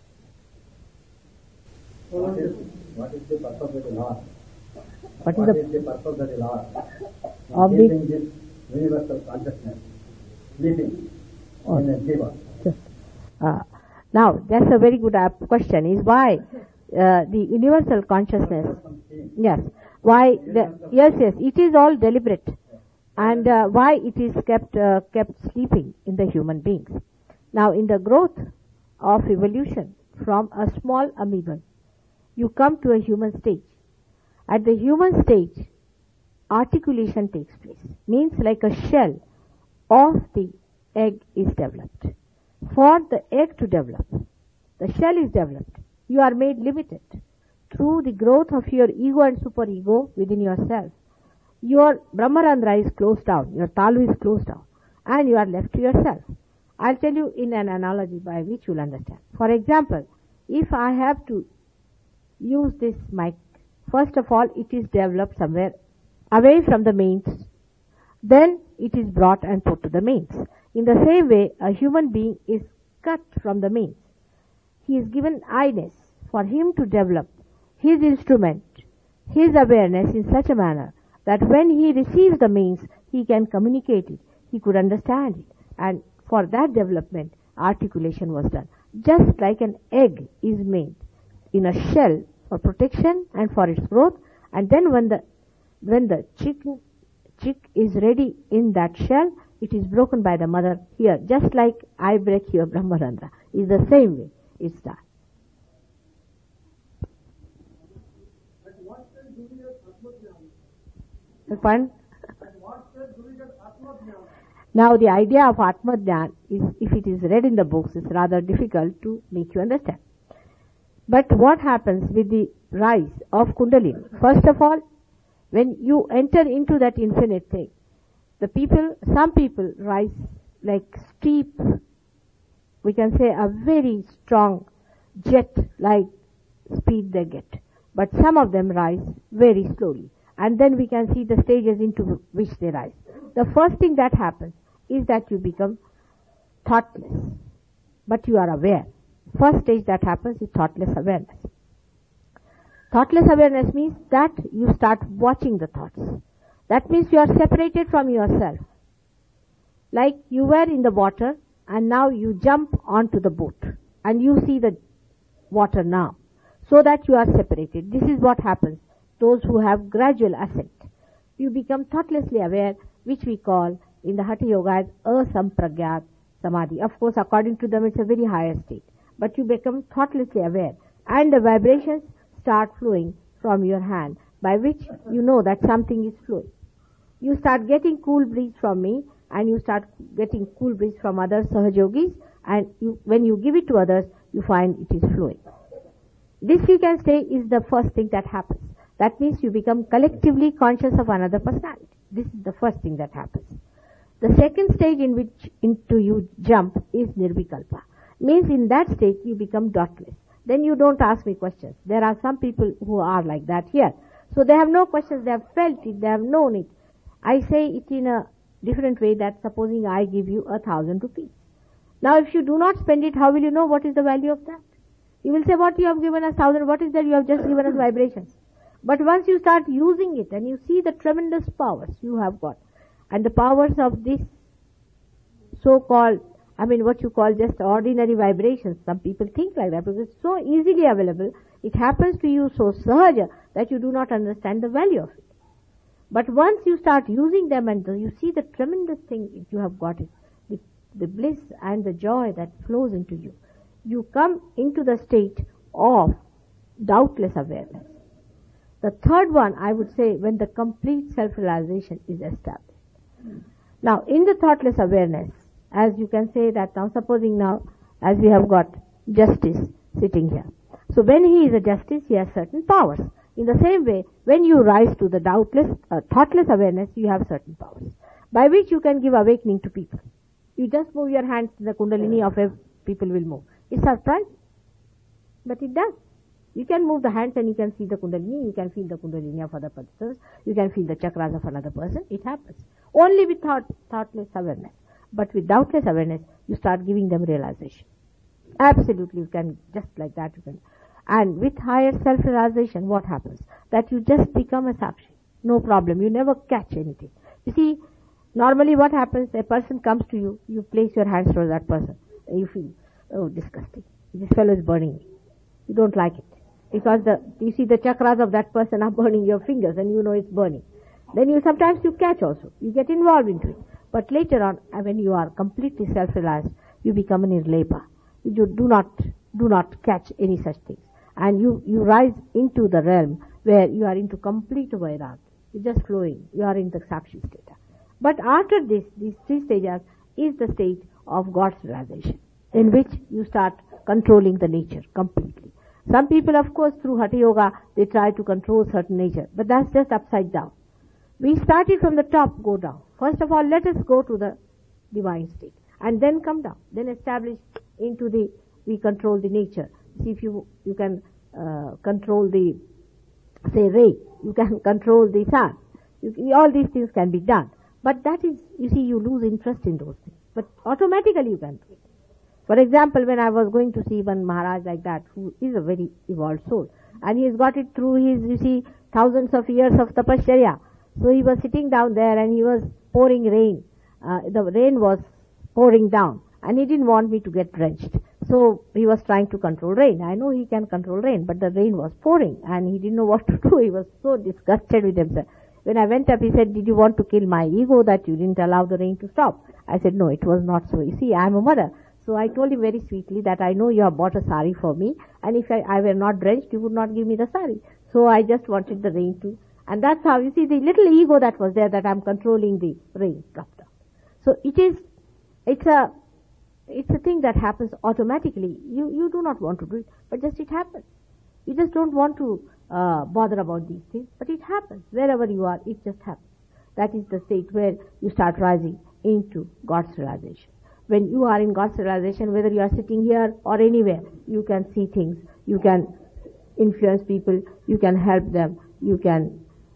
What is the purpose of the Lord? What is the purpose of the Lord? Of keeping this universal consciousness sleeping in a jiva. Now, that's a very good question, is why the universal consciousness, yes, why, yes, it is all deliberate, and why it is kept sleeping in the human beings. Now, in the growth of evolution from a small amoeba, you come to a human stage. At the human stage, articulation takes place. Means like a shell of the egg is developed. For the egg to develop, the shell is developed. You are made limited through the growth of your ego and superego within yourself. Your Brahmarandra is closed down, your Talu is closed down, and you are left to yourself. I'll tell you in an analogy by which you'll understand. For example, if I have to use this mic, first of all, it is developed somewhere away from the mains. Then it is brought and put to the mains. In the same way, a human being is cut from the mains. He is given I-ness for him to develop his instrument, his awareness in such a manner that when he receives the mains, he can communicate it, he could understand it. And for that development, articulation was done. Just like an egg is made in a shell for protection and for its growth, and then when the chick is ready in that shell, it is broken by the mother here, just like I break your Brahmarandra. Is the same way it's done. At what stage do we get Atmajnana? Fun? At what stage do we get Atmajnana? Now the idea of Atmajnana is, if it is read in the books, it's rather difficult to make you understand. But what happens with the rise of Kundalini? First of all, when you enter into that infinite thing, some people rise like steep, we can say a very strong jet-like speed they get. But some of them rise very slowly. And then we can see the stages into which they rise. The first thing that happens is that you become thoughtless. But you are aware. First stage that happens is thoughtless awareness. Thoughtless awareness means that you start watching the thoughts. That means you are separated from yourself. Like you were in the water and now you jump onto the boat and you see the water now. So that you are separated. This is what happens. Those who have gradual ascent. You become thoughtlessly aware, which we call in the Hatha Yoga as asampragyat samadhi. Of course, according to them, it's a very higher state. But you become thoughtlessly aware, and the vibrations start flowing from your hand, by which you know that something is flowing. You start getting cool breeze from me, and you start getting cool breeze from other Sahajogis, and when you give it to others, you find it is flowing. This, you can say, is the first thing that happens. That means you become collectively conscious of another personality. This is the first thing that happens. The second stage into you jump is nirvikalpa. Means in that state you become doubtless. Then you don't ask me questions. There are some people who are like that here. So they have no questions, they have felt it, they have known it. I say it in a different way, that supposing I give you 1,000 rupees. Now if you do not spend it, how will you know what is the value of that? You will say, what you have given us 1,000, what is that? You have just given us vibrations. But once you start using it and you see the tremendous powers you have got, and the powers of this so-called, what you call just ordinary vibrations, some people think like that because it's so easily available, it happens to you so sahaja that you do not understand the value of it. But once you start using them and you see the tremendous thing you have got it, the bliss and the joy that flows into you, you come into the state of doubtless awareness. The third one, I would say, when the complete self-realization is established. Now, in the thoughtless awareness, as you can say that now, supposing now, as we have got justice sitting here. So when he is a justice, he has certain powers. In the same way, when you rise to the thoughtless awareness, you have certain powers, by which you can give awakening to people. You just move your hands, the kundalini of people will move. It's surprising, but it does. You can move the hands and you can see the kundalini, you can feel the kundalini of other persons, you can feel the chakras of another person. It happens. Only with thoughtless awareness. But with doubtless awareness, you start giving them realization. Absolutely, you can, just like that you can. And with higher self-realization, what happens? That you just become a sakshi. No problem. You never catch anything. You see, normally what happens, a person comes to you, you place your hands towards that person, and you feel, oh, disgusting. This fellow is burning me. You don't like it. Because you see the chakras of that person are burning your fingers and you know it's burning. Then sometimes you catch also. You get involved into it. But later on, when you are completely self-realized, you become an nirlepa. You do not catch any such things. And you rise into the realm where you are into complete vairagya. You're just flowing. You are in the sakshi state. But after this, these three stages is the state of God's realization, in which you start controlling the nature completely. Some people, of course, through Hatha Yoga, they try to control certain nature, but that's just upside down. We started from the top, go down. First of all, let us go to the divine state, and then come down. Then establish into we control the nature. See if you can control the, say, ray. You can control the sun. All these things can be done. But that is, you see, you lose interest in those things. But automatically you can do it. For example, when I was going to see one Maharaj like that, who is a very evolved soul, and he has got it through his, you see, thousands of years of tapasya. So he was sitting down there and he was pouring rain. The rain was pouring down and he didn't want me to get drenched. So he was trying to control rain. I know he can control rain, but the rain was pouring and he didn't know what to do. He was so disgusted with himself. When I went up, he said, did you want to kill my ego that you didn't allow the rain to stop? I said, no, it was not so. You see, I am a mother. So I told him very sweetly that I know you have bought a sari for me, and if I were not drenched, you would not give me the sari. So I just wanted the rain to, and that's how, you see, the little ego that was there, that I'm controlling the rain, dropped down. So it's a thing that happens automatically. You do not want to do it, but just it happens. You just don't want to bother about these things, but it happens. Wherever you are, it just happens. That is the state where you start rising into God's realization. When you are in God's realization, whether you are sitting here or anywhere, you can see things, you can influence people, you can help them, you can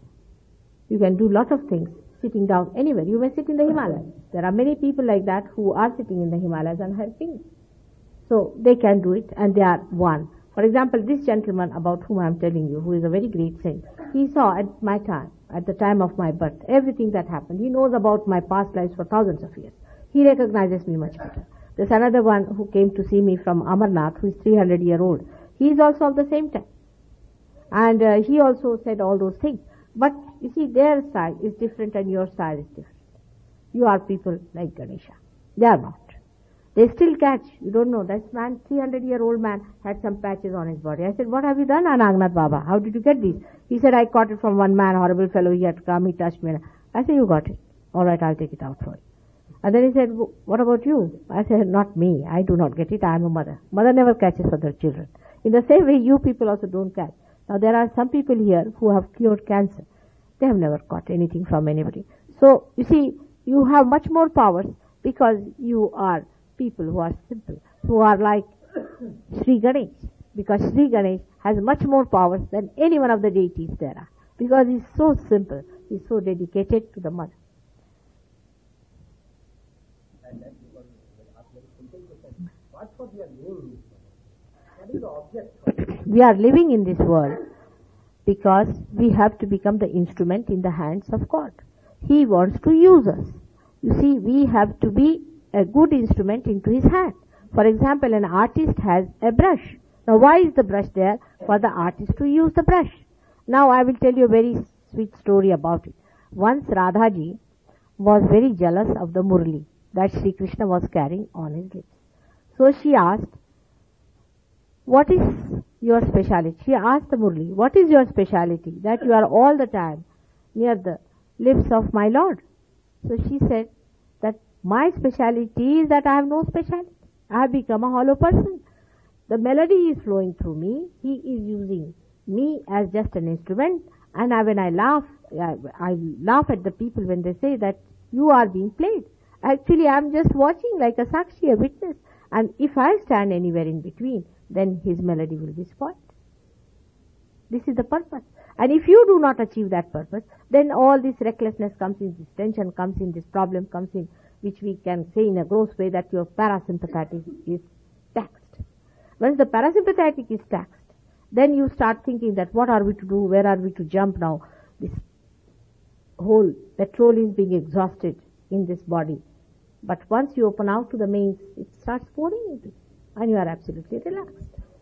do lot of things sitting down anywhere. You may sit in the Himalayas. There are many people like that who are sitting in the Himalayas and helping. So they can do it, and they are one. For example, this gentleman about whom I am telling you, who is a very great saint, he saw at my time, at the time of my birth, everything that happened. He knows about my past lives for thousands of years. He recognizes me much better. There's another one who came to see me from Amarnath, who is 300-year-old. He is also of the same time. And he also said all those things. But you see, their style is different and your style is different. You are people like Ganesha. They are not. They still catch. You don't know. This man, 300-year-old man, had some patches on his body. I said, what have you done, Anagnath Baba? How did you get these? He said, I caught it from one man, horrible fellow. He had come, he touched me. I said, you got it. All right, I'll take it out for you. And then he said, what about you? I said, not me. I do not get it. I am a mother. Mother never catches for their children. In the same way, you people also don't catch. Now, there are some people here who have cured cancer. They have never caught anything from anybody. So, you see, you have much more powers because you are people who are simple, who are like Sri Ganesh. Because Sri Ganesh has much more powers than any one of the deities there are. Because he's so simple. He's so dedicated to the mother. What is the object? We are living in this world because we have to become the instrument in the hands of God. He wants to use us. You see, we have to be a good instrument into His hand. For example, an artist has a brush. Now, why is the brush there? For the artist to use the brush. Now, I will tell you a very sweet story about it. once Radhaji was very jealous of the murli that Sri Krishna was carrying on his lips. So she asked, what is your speciality? She asked the murli, what is your speciality that you are all the time near the lips of my Lord? So she said that my speciality is that I have no speciality. I have become a hollow person. The melody is flowing through me. He is using me as just an instrument. And when I laugh at the people when they say that you are being played. Actually, I am just watching like a sakshi, a witness. And if I stand anywhere in between, then his melody will be spoiled. This is the purpose. And if you do not achieve that purpose, then all this recklessness comes in, this tension comes in, this problem comes in, which we can say in a gross way that your parasympathetic is taxed. Once the parasympathetic is taxed, then you start thinking that what are we to do, where are we to jump now? This whole petrol is being exhausted in this body. But once you open out to the mains, it starts pouring into you, and you are absolutely relaxed.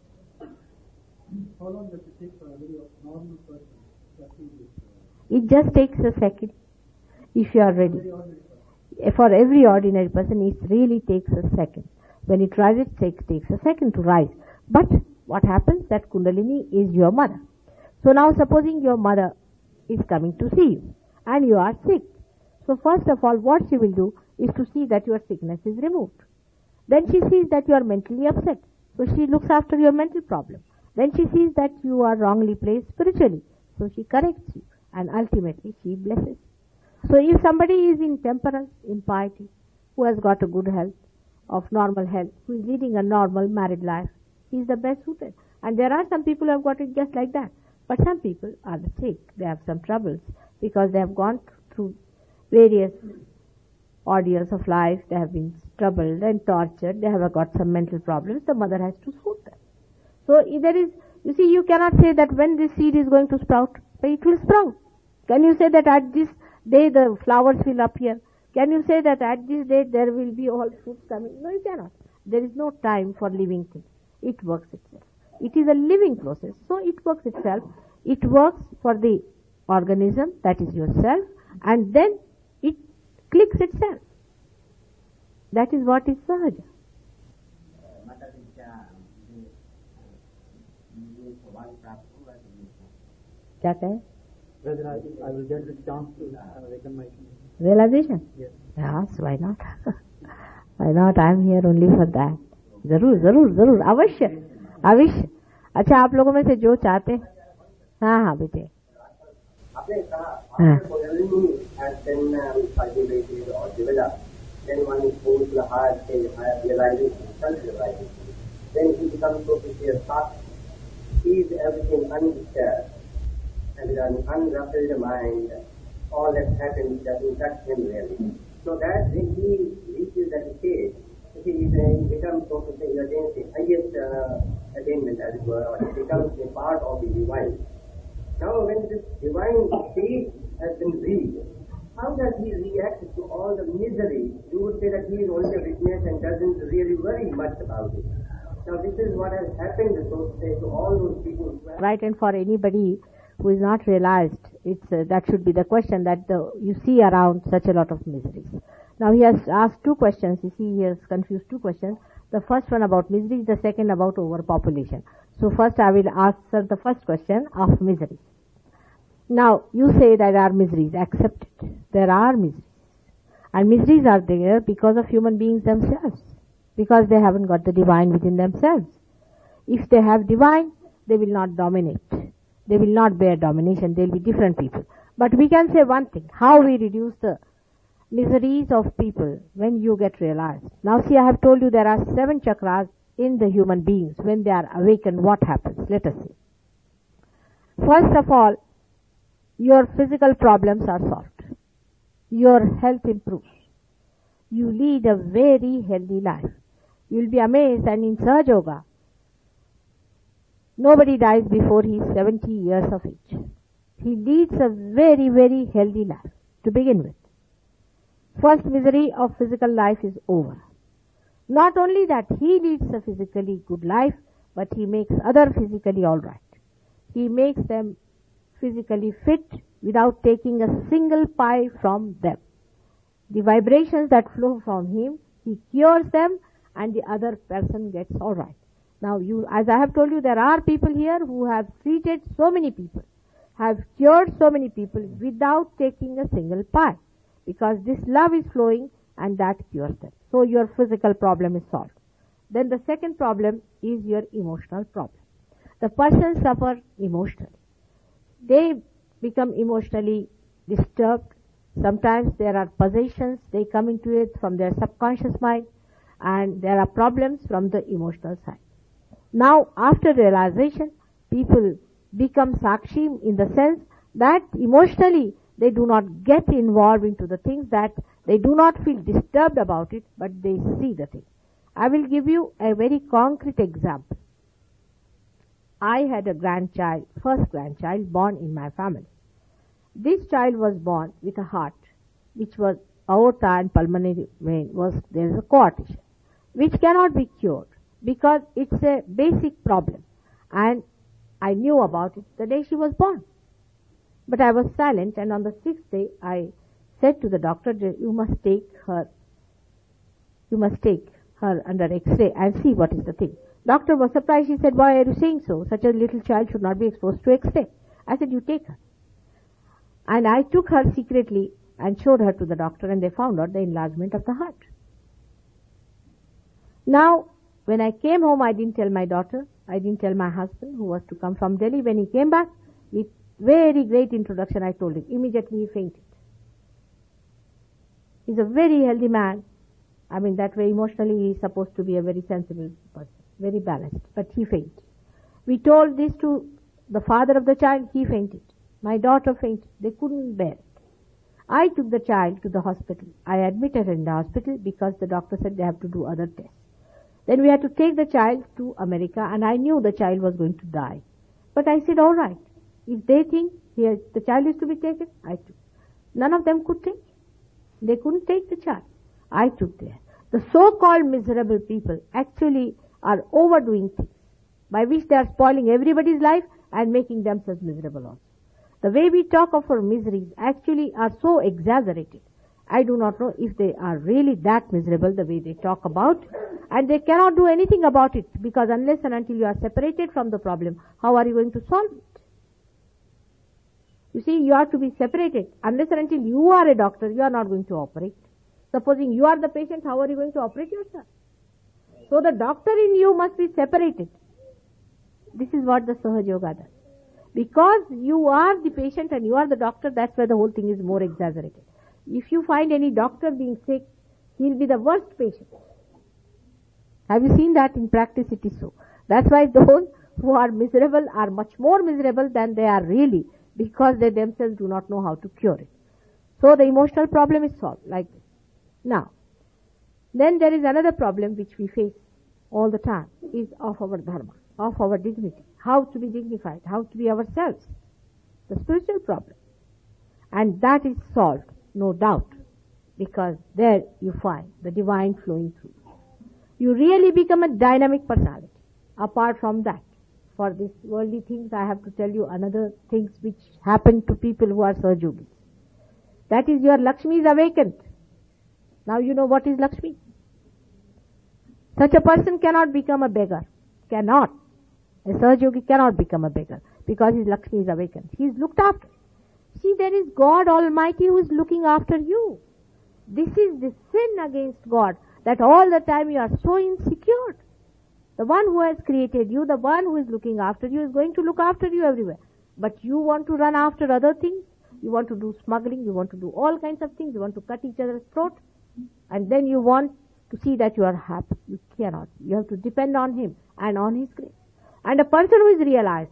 How long does it take for a very normal person to achieve this? It just takes a second, if you are ready. Very ordinary person. For every ordinary person, it really takes a second. When it rises, it takes a second to rise. But what happens? That Kundalini is your mother. So now supposing your mother is coming to see you and you are sick. So first of all, what she will do is to see that your sickness is removed. Then she sees that you are mentally upset. So she looks after your mental problem. Then she sees that you are wrongly placed spiritually. So she corrects you and ultimately she blesses. So if somebody is in temperance, in piety, who has got a good health, of normal health, who is leading a normal married life, he is the best suited. And there are some people who have got it just like that. But some people are sick. They have some troubles because they have gone through various ordeals of life. They have been troubled and tortured. They have got some mental problems. The mother has to soothe them. So there is, you see, you cannot say that when this seed is going to sprout, but it will sprout. Can you say that at this day the flowers will appear? Can you say that at this date there will be all fruits coming? No, you cannot. There is no time for living things. It works itself. It is a living process. So it works itself. It works for the organism, that is yourself, and then it clicks itself. That is what is Sahaja. क्या कहे? Whether I will get the chance to awaken my Realization? Yes. Yes, why not? Why not? I am here only for that. जरूर जरूर जरूर अवश्य अवश्य. अच्छा, आप लोगों में से जो चाहते, हाँ हाँ बेटे. आपने कहा Kundalini has been cultivated or developed, then one is moved to the higher stage, higher realization, self-realization. Then he becomes so to say a thought, sees everything undisturbed, and with an unruffled mind, all that happens doesn't touch him really. So that when he reaches that stage, he becomes so to say against the highest attainment as it were, or he becomes a part of the divine. Now when this divine state has been reached, how does he react to all the misery? You would say that he is only a witness and doesn't really worry much about it. Now this is what has happened, so to say, to all those people. Right, and for anybody who is not realized, it's that should be the question that you see around such a lot of miseries. Now he has asked two questions. You see, he has confused two questions. The first one about miseries, the second about overpopulation. So first I will answer the first question of miseries. Now you say that there are miseries. Accept it. There are miseries. And miseries are there because of human beings themselves. Because they haven't got the divine within themselves. If they have divine, they will not dominate. They will not bear domination. They will be different people. But we can say one thing. How we reduce the miseries of people when you get realized. Now see, I have told you there are 7 chakras in the human beings. When they are awakened, what happens? Let us see. First of all, your physical problems are solved. Your health improves. You lead a very healthy life. You will be amazed, and in Sahaja Yoga, nobody dies before he is 70 years of age. He leads a very, very healthy life to begin with. First misery of physical life is over. Not only that, he leads a physically good life, but he makes other physically all right. He makes them physically fit without taking a single pie from them. The vibrations that flow from him, he cures them and the other person gets alright. Now as I have told you, there are people here who have treated so many people, have cured so many people without taking a single pie, because this love is flowing and that cures them. So your physical problem is solved. Then the second problem is your emotional problem. The person suffers emotionally. They become emotionally disturbed. Sometimes there are possessions, they come into it from their subconscious mind, and there are problems from the emotional side. Now, after realization, people become sakshi in the sense that emotionally they do not get involved into the things, that they do not feel disturbed about it, but they see the thing. I will give you a very concrete example. I had a grandchild, first grandchild born in my family. This child was born with a heart which was aorta and pulmonary vein there is a coarctation, which cannot be cured because it's a basic problem, and I knew about it the day she was born. But I was silent, and on the 6th day I said to the doctor, you must take her under X-ray and see what is the thing. Doctor was surprised. She said, why are you saying so? Such a little child should not be exposed to X-ray. I said, you take her. And I took her secretly and showed her to the doctor, and they found out the enlargement of the heart. Now, when I came home, I didn't tell my daughter, I didn't tell my husband, who was to come from Delhi. When he came back, with very great introduction, I told him. Immediately he fainted. He's a very healthy man. I mean, that way emotionally he is supposed to be a very sensible person, very balanced, but he fainted. We told this to the father of the child, he fainted. My daughter fainted. They couldn't bear it. I took the child to the hospital. I admitted her in the hospital because the doctor said they have to do other tests. Then we had to take the child to America, and I knew the child was going to die. But I said, all right, if they think the child is to be taken, I took. None of them could take. They couldn't take the child. I took there. The so-called miserable people actually are overdoing things by which they are spoiling everybody's life and making themselves miserable also. The way we talk of our miseries actually are so exaggerated. I do not know if they are really that miserable the way they talk about, and they cannot do anything about it, because unless and until you are separated from the problem, how are you going to solve it? You see, you are to be separated. Unless and until you are a doctor, you are not going to operate. Supposing you are the patient, how are you going to operate yourself? So the doctor in you must be separated. This is what the Sahaja Yoga does. Because you are the patient and you are the doctor, that's why the whole thing is more exaggerated. If you find any doctor being sick, he'll be the worst patient. Have you seen that in practice? It is so. That's why those who are miserable are much more miserable than they are really, because they themselves do not know how to cure it. So the emotional problem is solved like this. Now, then there is another problem which we face all the time, is of our dharma, of our dignity. How to be dignified, how to be ourselves. The spiritual problem. And that is solved, no doubt, because there you find the divine flowing through. You really become a dynamic personality. Apart from that, for these worldly things, I have to tell you another things which happen to people who are Sahajogis. That is, your Lakshmi is awakened. Now you know what is Lakshmi. Such a person cannot become a beggar. Cannot. A Sahajogi cannot become a beggar because his Lakshmi is awakened. He is looked after. See, there is God Almighty who is looking after you. This is the sin against God, that all the time you are so insecure. The one who has created you, the one who is looking after you, is going to look after you everywhere. But you want to run after other things. You want to do smuggling. You want to do all kinds of things. You want to cut each other's throat. And then you want to see that you are happy. You cannot. You have to depend on Him and on His grace. And a person who is realized,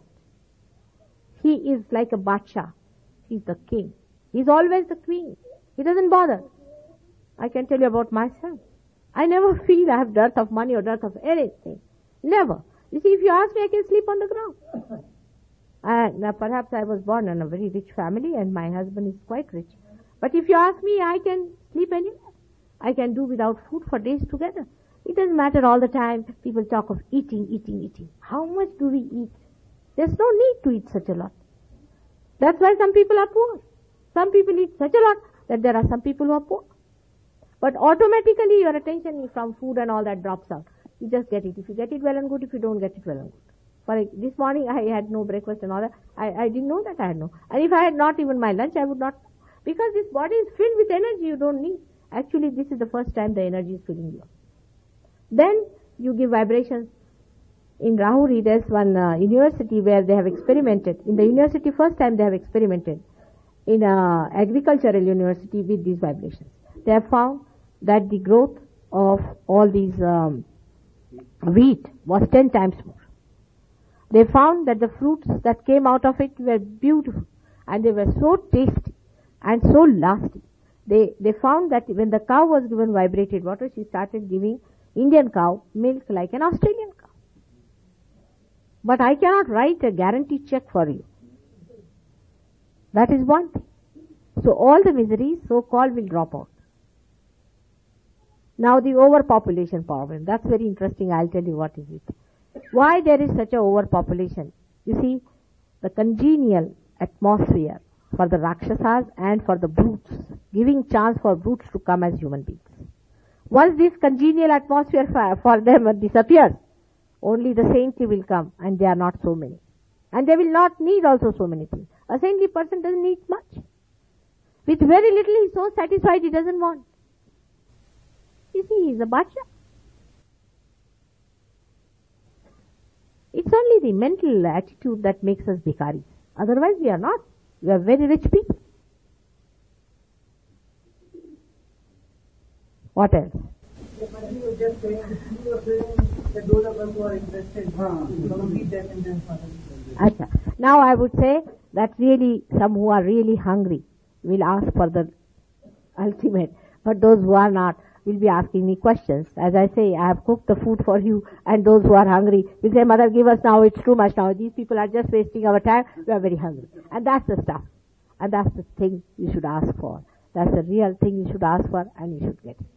he is like a Badsha. He is the king. He is always the queen. He doesn't bother. I can tell you about myself. I never feel I have dearth of money or dearth of anything. Never. You see, if you ask me, I can sleep on the ground. And perhaps I was born in a very rich family and my husband is quite rich. But if you ask me, I can sleep anywhere. I can do without food for days together. It doesn't matter all the time. People talk of eating. How much do we eat? There's no need to eat such a lot. That's why some people are poor. Some people eat such a lot that there are some people who are poor. But automatically your attention from food and all that drops out. You just get it. If you get it, well and good. If you don't get it, well and good. For this morning I had no breakfast and all that. I didn't know that I had no. And if I had not even my lunch, I would not. Because this body is filled with energy you don't need. Actually, this is the first time the energy is filling you up. Then you give vibrations. In Rahuri, there's one university where they have experimented. In the university, first time they have experimented in agricultural university with these vibrations. They have found that the growth of all these wheat was 10 times more. They found that the fruits that came out of it were beautiful and they were so tasty and so lasting. They found that when the cow was given vibrated water, she started giving Indian cow milk like an Australian cow. But I cannot write a guarantee check for you. That is one thing. So all the miseries, so-called, will drop out. Now the overpopulation problem. That's very interesting. I'll tell you what is it. Why there is such a overpopulation? You see, the congenial atmosphere for the Rakshasas and for the brutes, giving chance for brutes to come as human beings. Once this congenial atmosphere for them disappears, only the saintly will come, and they are not so many. And they will not need also so many things. A saintly person doesn't need much. With very little he is so satisfied he doesn't want. You see, he is a Bacha. It's only the mental attitude that makes us bhikaris. Otherwise we are not. We are very rich people. What else? But you were just saying that those of us who are interested, don't meet them in their father. Now I would say that really some who are really hungry will ask for the ultimate, but those who are not will be asking me questions. As I say, I have cooked the food for you, and those who are hungry will say, Mother, give us now, it's too much now. These people are just wasting our time, we are very hungry. And that's the stuff. And that's the thing you should ask for. That's the real thing you should ask for, and you should get it.